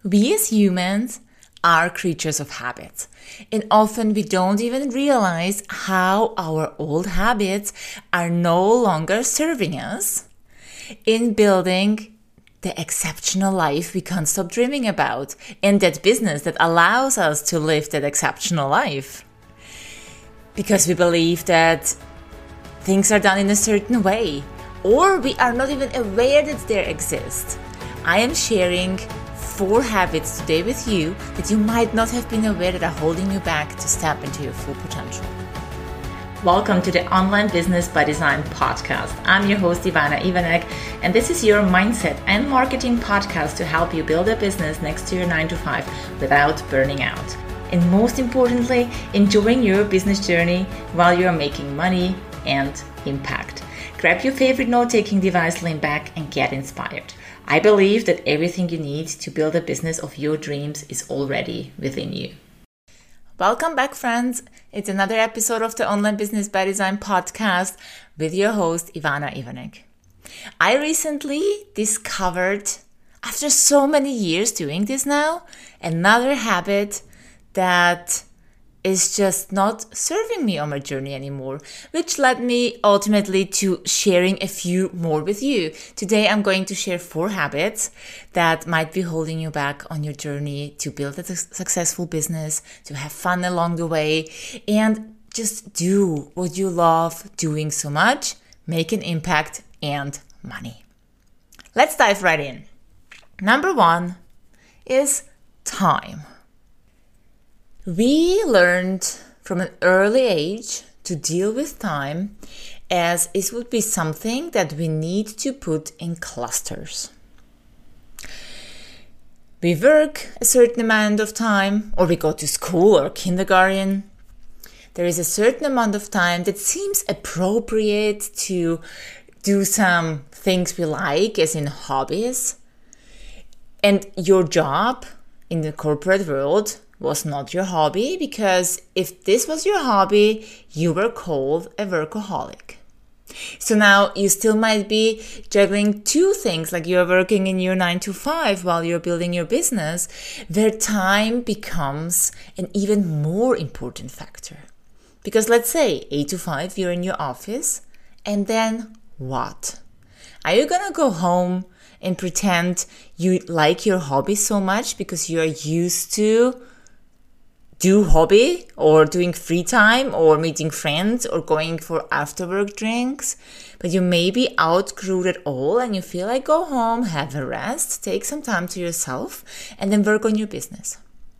We as humans are creatures of habit, and often we don't even realize how our old habits are no longer serving us in building the exceptional life we can't stop dreaming about, and that business that allows us to live that exceptional life. Because we believe that things are done in a certain way, or we are not even aware that they exist. I am sharing 4 habits today with you that you might not have been aware that are holding you back to step into your full potential. Welcome to the Online Business by Design podcast. I'm your host Ivana Ivanek, and this is your mindset and marketing podcast to help you build a business next to your 9-to-5 without burning out. And most importantly, enjoying your business journey while you're making money and impact. Grab your favorite note-taking device, lean back, and get inspired. I believe that everything you need to build a business of your dreams is already within you. Welcome back, friends. It's another episode of the Online Business by Design podcast with your host, Ivana Ivanek. I recently discovered, after so many years doing this now, another habit that is just not serving me on my journey anymore, which led me ultimately to sharing a few more with you. Today, I'm going to share 4 habits that might be holding you back on your journey to build a successful business, to have fun along the way, and just do what you love doing so much, make an impact and money. Let's dive right in. Number 1 is time. We learned from an early age to deal with time as it would be something that we need to put in clusters. We work a certain amount of time, or we go to school or kindergarten. There is a certain amount of time that seems appropriate to do some things we like, as in hobbies. And your job in the corporate world was not your hobby, because if this was your hobby, you were called a workaholic. So now you still might be juggling 2 things, like you're working in your 9-to-5 while you're building your business, where time becomes an even more important factor. Because let's say 8-to-5, you're in your office, and then what? Are you gonna go home and pretend you like your hobby so much because you're used to do hobby or doing free time or meeting friends or going for after work drinks, but you maybe outgrew it all and you feel like go home, have a rest, take some time to yourself, and then work on your business?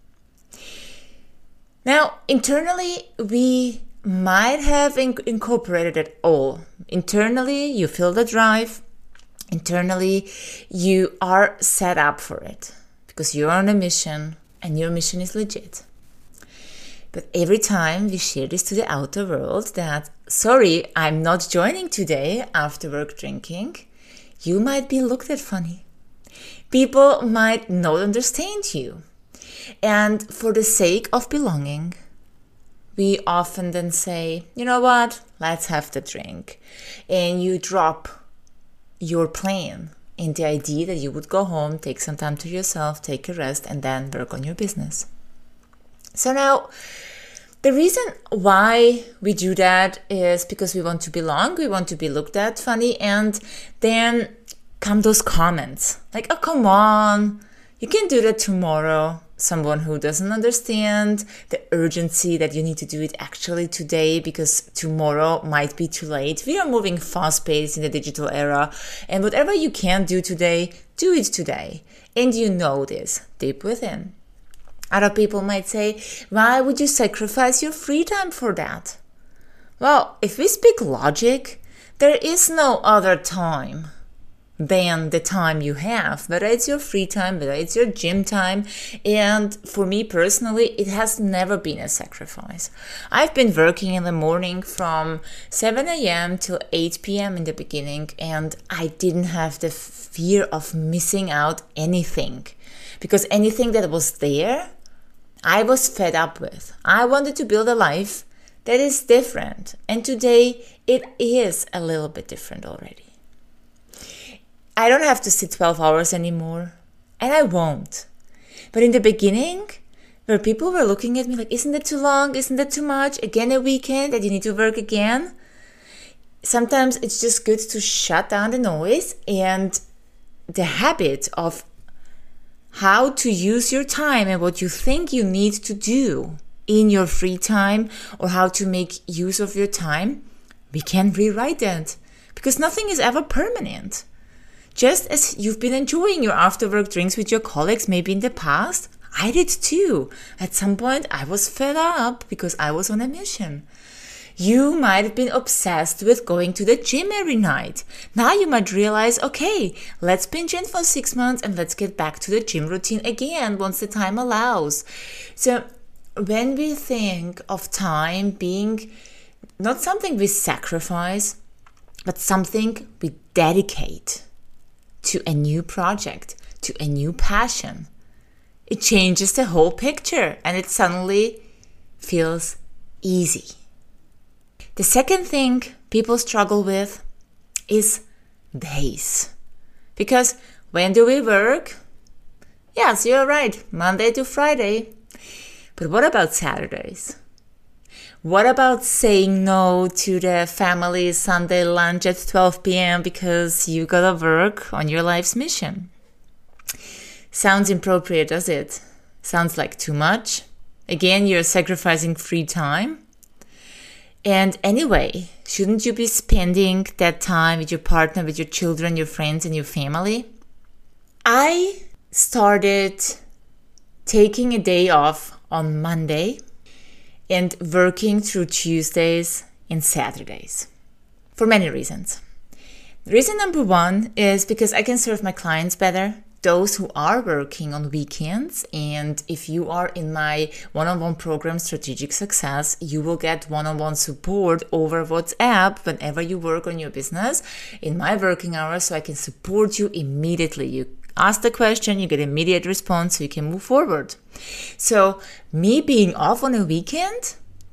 Now, internally, we might have incorporated it all. Internally, you feel the drive. Internally, you are set up for it because you're on a mission and your mission is legit. But every time we share this to the outer world that, sorry, I'm not joining today after work drinking, you might be looked at funny. People might not understand you. And for the sake of belonging, we often then say, you know what, let's have the drink. And you drop your plan in the idea that you would go home, take some time to yourself, take a rest, and then work on your business. So now, the reason why we do that is because we want to belong, we want to be looked at funny, and then come those comments like, oh, come on, you can do that tomorrow. Someone who doesn't understand the urgency that you need to do it actually today because tomorrow might be too late. We are moving fast-paced in the digital era, and whatever you can do today, do it today. And you know this deep within. Other people might say, why would you sacrifice your free time for that? Well, if we speak logic, there is no other time than the time you have, whether it's your free time, whether it's your gym time. And for me personally, it has never been a sacrifice. I've been working in the morning from 7 a.m. till 8 p.m. in the beginning, and I didn't have the fear of missing out anything, because anything that was there, I was fed up with. I wanted to build a life that is different. And today it is a little bit different already. I don't have to sit 12 hours anymore. And I won't. But in the beginning, where people were looking at me like, isn't that too long? Isn't that too much? Again, a weekend and you need to work again. Sometimes it's just good to shut down the noise and the habit of how to use your time and what you think you need to do in your free time or how to make use of your time. We can rewrite that because nothing is ever permanent. Just as you've been enjoying your after-work drinks with your colleagues maybe in the past, I did too. At some point, I was fed up because I was on a mission. You might have been obsessed with going to the gym every night. Now you might realize, okay, let's binge in for 6 months and let's get back to the gym routine again once the time allows. So when we think of time being not something we sacrifice, but something we dedicate to a new project, to a new passion, it changes the whole picture and it suddenly feels easy. The second thing people struggle with is days. Because when do we work? Yes, you're right, Monday to Friday. But what about Saturdays? What about saying no to the family Sunday lunch at 12 p.m. because you gotta work on your life's mission? Sounds inappropriate, does it? Sounds like too much. Again, you're sacrificing free time. And anyway, shouldn't you be spending that time with your partner, with your children, your friends, and your family? I started taking a day off on Monday and working through Tuesdays and Saturdays for many reasons. Reason number one is because I can serve my clients better, those who are working on weekends. And if you are in my one-on-one program, Strategic Success, you will get one-on-one support over WhatsApp whenever you work on your business in my working hours, so I can support you immediately. You ask the question, you get immediate response, so you can move forward. So me being off on a weekend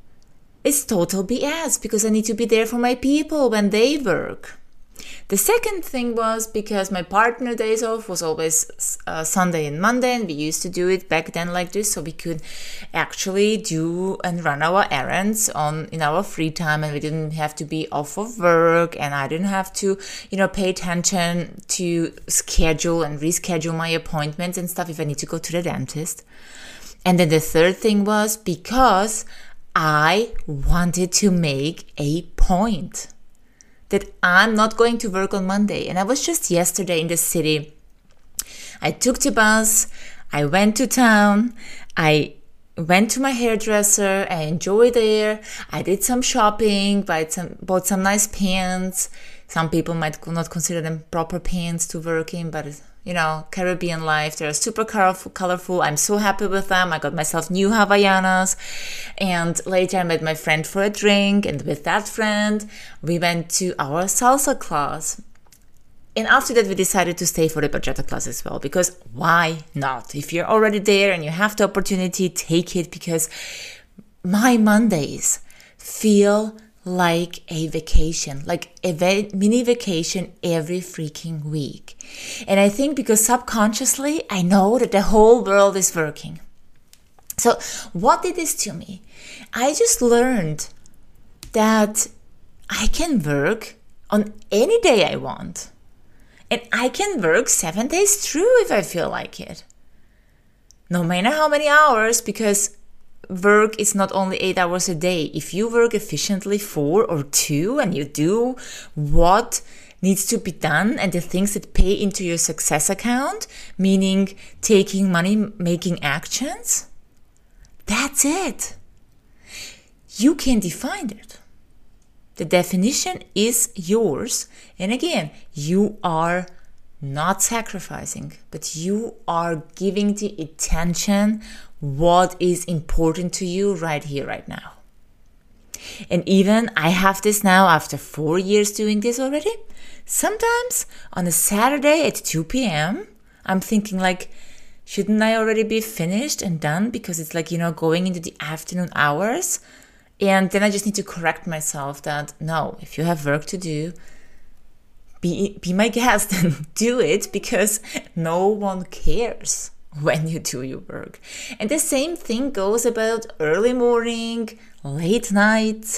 is total BS because I need to be there for my people when they work. The second thing was because my partner days off was always Sunday and Monday, and we used to do it back then like this, so we could actually do and run our errands in our free time, and we didn't have to be off of work, and I didn't have to, pay attention to schedule and reschedule my appointments and stuff if I need to go to the dentist. And then the third thing was because I wanted to make a point that I'm not going to work on Monday. And I was just yesterday in the city. I took the bus, I went to town, I went to my hairdresser, I enjoyed there, I did some shopping, bought some nice pants. Some people might not consider them proper pants to work in, but Caribbean life, they're super colorful. I'm so happy with them. I got myself new Havaianas, and later I met my friend for a drink, and with that friend we went to our salsa class. And after that we decided to stay for the bachata class as well, because why not? If you're already there and you have the opportunity, take it, because my Mondays feel like a vacation, like a mini vacation every freaking week. And I think because subconsciously I know that the whole world is working. So what did this to me? I just learned that I can work on any day I want. And I can work 7 days through if I feel like it. No matter how many hours, because work is not only 8 hours a day. If you work efficiently 4 or 2 and you do what needs to be done and the things that pay into your success account, meaning taking money, making actions, that's it. You can define it. The definition is yours. And again, you are not sacrificing, but you are giving the attention what is important to you right here, right now. And even I have this now after 4 years doing this already. Sometimes on a Saturday at 2 p.m., I'm thinking like, shouldn't I already be finished and done? Because it's like, going into the afternoon hours. And then I just need to correct myself that no, if you have work to do, be my guest and do it, because no one cares when you do your work. And the same thing goes about early morning, late night.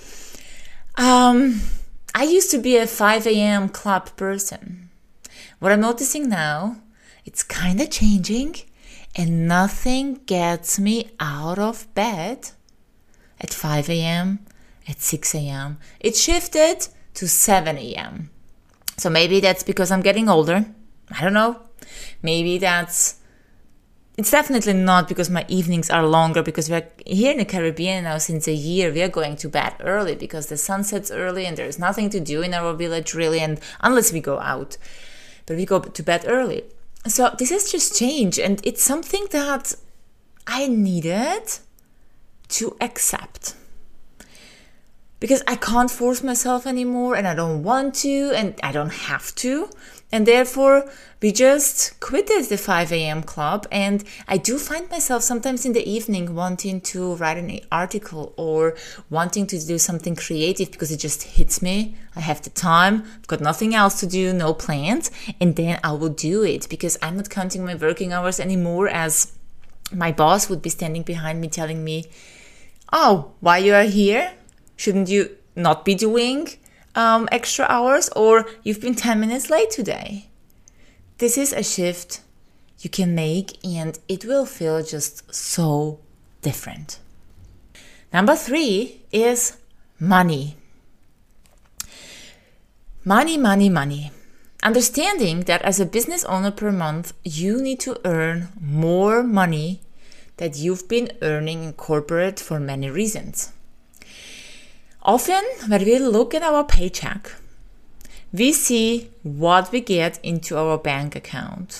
I used to be a 5 a.m. club person. What I'm noticing now, it's kind of changing, and nothing gets me out of bed at 5 a.m., at 6 a.m. It shifted to 7 a.m. So maybe that's because I'm getting older. I don't know. Maybe it's definitely not because my evenings are longer, because we're here in the Caribbean now since a year. We are going to bed early because the sun sets early and there's nothing to do in our village really, and unless we go out. But we go to bed early. So this has just changed, and it's something that I needed to accept. Because I can't force myself anymore, and I don't want to, and I don't have to. And therefore, we just quitted the 5 a.m. club. And I do find myself sometimes in the evening wanting to write an article or wanting to do something creative because it just hits me. I have the time, I've got nothing else to do, no plans. And then I will do it because I'm not counting my working hours anymore, as my boss would be standing behind me telling me, "Oh, why you are here? Shouldn't you not be doing extra hours, or you've been 10 minutes late today?" This is a shift you can make, and it will feel just so different. Number 3 is money. Money, money, money. Understanding that as a business owner per month, you need to earn more money that you've been earning in corporate for many reasons. Often, when we look at our paycheck, we see what we get into our bank account.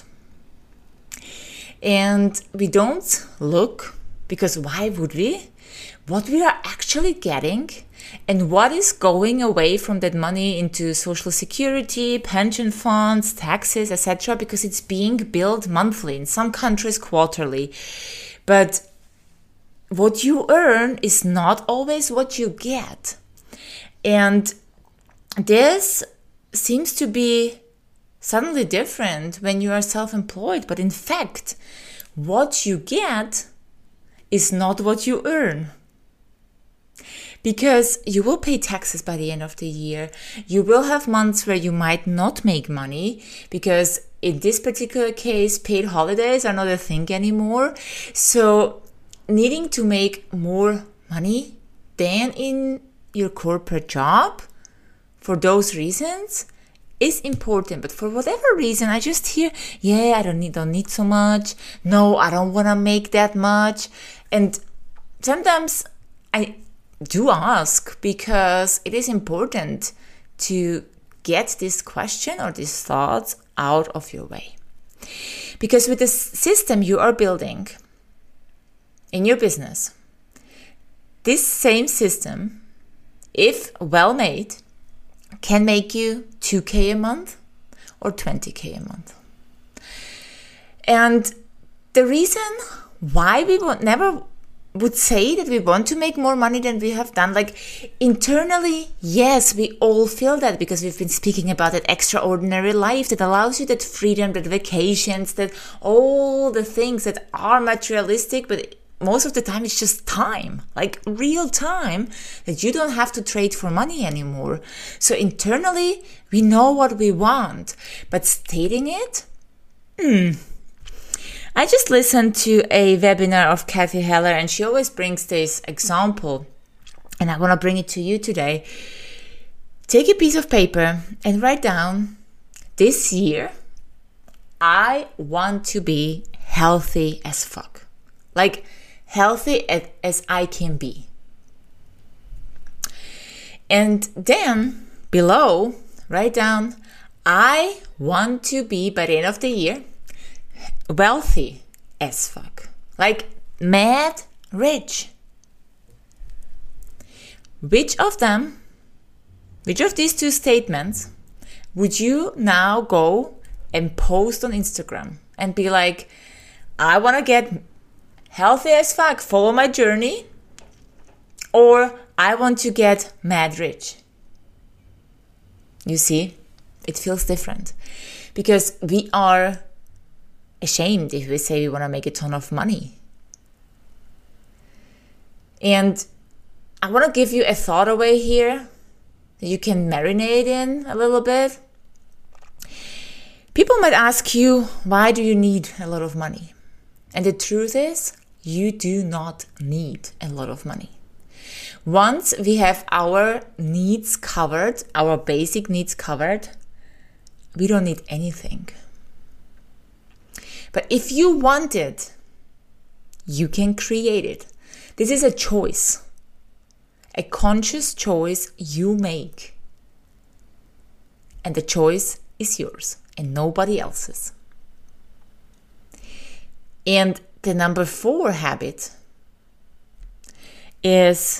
And we don't look, because why would we? What we are actually getting and what is going away from that money into social security, pension funds, taxes, etc., because it's being billed monthly, in some countries quarterly. But what you earn is not always what you get. And this seems to be suddenly different when you are self-employed. But in fact, what you get is not what you earn. Because you will pay taxes by the end of the year. You will have months where you might not make money, because in this particular case, paid holidays are not a thing anymore. So needing to make more money than in your corporate job for those reasons is important. But for whatever reason, I just hear, I don't need so much. No, I don't want to make that much. And sometimes I do ask, because it is important to get this question or these thoughts out of your way. Because with the system you are building in your business, this same system, if well made, can make you 2K a month or 20K a month. And the reason why we never would say that we want to make more money than we have done, like internally, yes, we all feel that, because we've been speaking about that extraordinary life that allows you that freedom, that vacations, that all the things that are materialistic, but most of the time it's just time, like real time, that you don't have to trade for money anymore. So internally, we know what we want, but stating it, I just listened to a webinar of Cathy Heller, and she always brings this example, and I want to bring it to you today. Take a piece of paper and write down, this year, I want to be healthy as fuck. Like, healthy as I can be. And then, below, write down, I want to be, by the end of the year, wealthy as fuck. Like, mad rich. Which of these two statements would you now go and post on Instagram and be like, I want to get healthy as fuck, follow my journey, or I want to get mad rich? You see, it feels different, because we are ashamed if we say we want to make a ton of money. And I want to give you a thought away here that you can marinate in a little bit. People might ask you, why do you need a lot of money? And the truth is, you do not need a lot of money. Once we have our needs covered, our basic needs covered, we don't need anything. But if you want it, you can create it. This is a choice, a conscious choice you make. And the choice is yours and nobody else's. And the number 4 habit is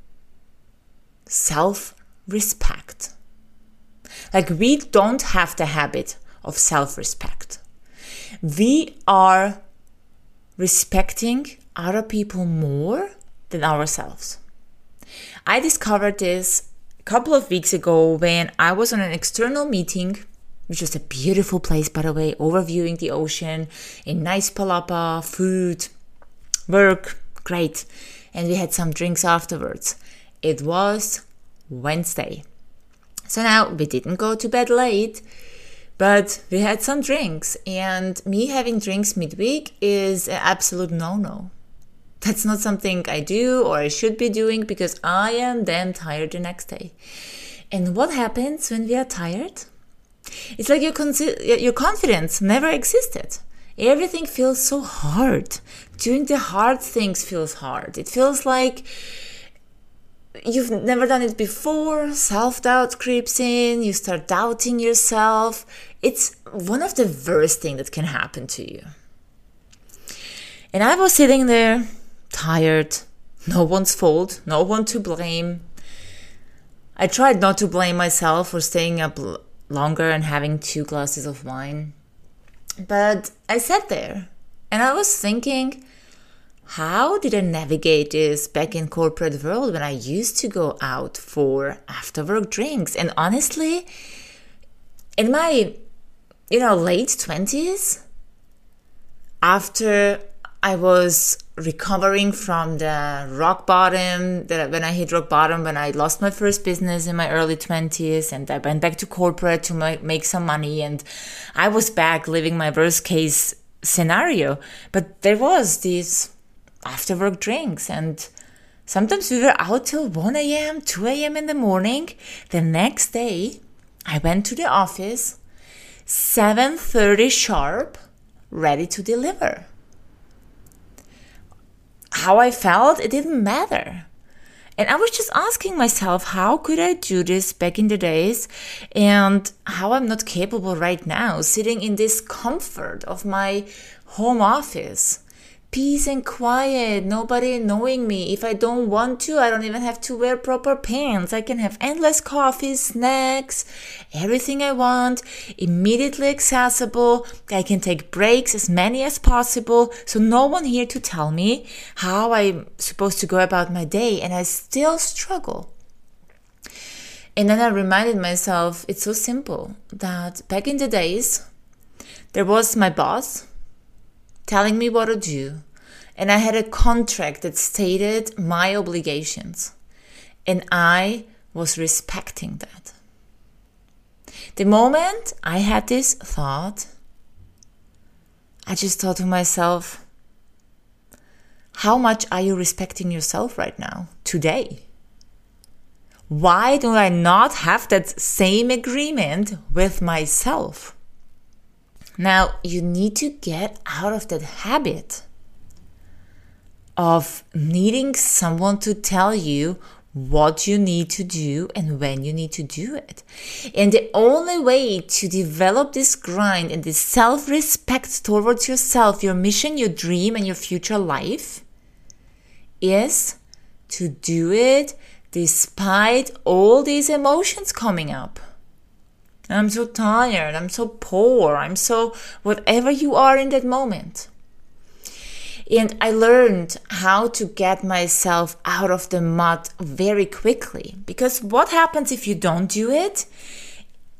self-respect. Like, we don't have the habit of self-respect. We are respecting other people more than ourselves. I discovered this a couple of weeks ago when I was on an external meeting, which was a beautiful place, by the way, overviewing the ocean, a nice palapa, food, work, great. And we had some drinks afterwards. It was Wednesday. So now we didn't go to bed late, but we had some drinks. And me having drinks midweek is an absolute no-no. That's not something I do or I should be doing because I am then tired the next day. And what happens when we are tired? It's like your confidence never existed. Everything feels so hard. Doing the hard things feels hard. It feels like you've never done it before. Self-doubt creeps in. You start doubting yourself. It's one of the worst things that can happen to you. And I was sitting there, tired, no one's fault, no one to blame. I tried not to blame myself for staying up longer and having 2 glasses of wine. But I sat there and I was thinking, how did I navigate this back in corporate world when I used to go out for after work drinks? And honestly, in my late 20s, after I was recovering from the rock bottom, when I hit rock bottom, when I lost my first business in my early 20s and I went back to corporate to make some money, and I was back living my worst case scenario. But there was these after work drinks, and sometimes we were out till 1 a.m., 2 a.m. in the morning. The next day, I went to the office, 7:30 sharp, ready to deliver. How I felt, it didn't matter. And I was just asking myself, how could I do this back in the days, and how I'm not capable right now, sitting in this comfort of my home office. Peace and quiet, nobody knowing me. If I don't want to, I don't even have to wear proper pants. I can have endless coffee, snacks, everything I want, immediately accessible. I can take breaks, as many as possible. So no one here to tell me how I'm supposed to go about my day, and I still struggle. And then I reminded myself, it's so simple, that back in the days, there was my boss telling me what to do, and I had a contract that stated my obligations, and I was respecting that. The moment I had this thought, I just thought to myself, how much are you respecting yourself right now, today? Why do I not have that same agreement with myself? Now, you need to get out of that habit of needing someone to tell you what you need to do and when you need to do it. And the only way to develop this grind and this self-respect towards yourself, your mission, your dream, and your future life is to do it despite all these emotions coming up. I'm so tired, I'm so poor, I'm so whatever you are in that moment. And I learned how to get myself out of the mud very quickly. Because what happens if you don't do it?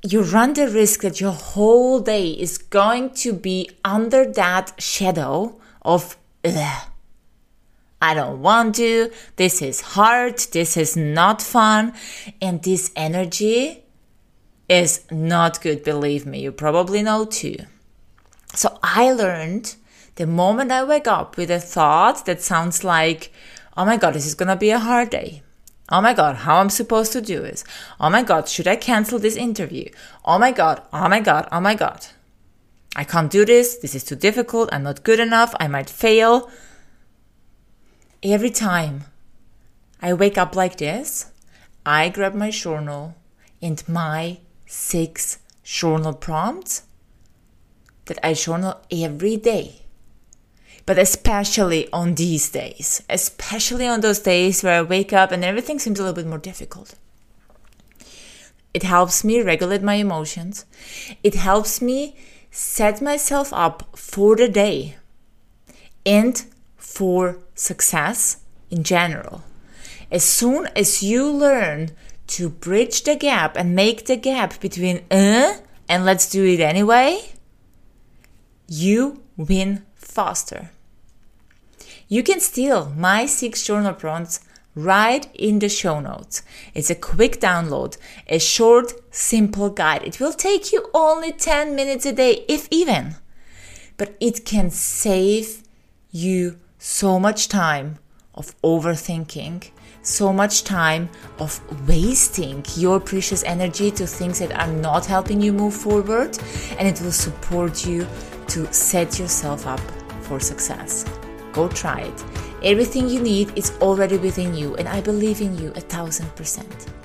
you run the risk that your whole day is going to be under that shadow of, ugh, I don't want to, this is hard, this is not fun, and this energy is not good, believe me, you probably know too. So I learned the moment I wake up with a thought that sounds like, oh my God, this is gonna be a hard day. Oh my God, how I'm supposed to do this? Oh my God, should I cancel this interview? Oh my God, oh my God, oh my God. I can't do this, this is too difficult, I'm not good enough, I might fail. Every time I wake up like this, I grab my journal and my 6 journal prompts that I journal every day. But especially on these days, especially on those days where I wake up and everything seems a little bit more difficult. It helps me regulate my emotions. It helps me set myself up for the day and for success in general. As soon as you learn to bridge the gap and make the gap between and let's do it anyway, you win faster. You can steal my 6 journal prompts right in the show notes. It's a quick download, a short, simple guide. It will take you only 10 minutes a day, if even. But it can save you so much time of overthinking, so much time of wasting your precious energy to things that are not helping you move forward, and it will support you to set yourself up for success. Go try it. Everything you need is already within you, and I believe in you 1000%.